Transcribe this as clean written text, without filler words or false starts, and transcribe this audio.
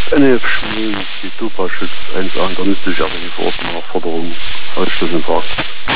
NF-Schulen, die Dopa-Schutz 1 an, dann müsste ich aber die Verordnung nach Forderung ausschließen.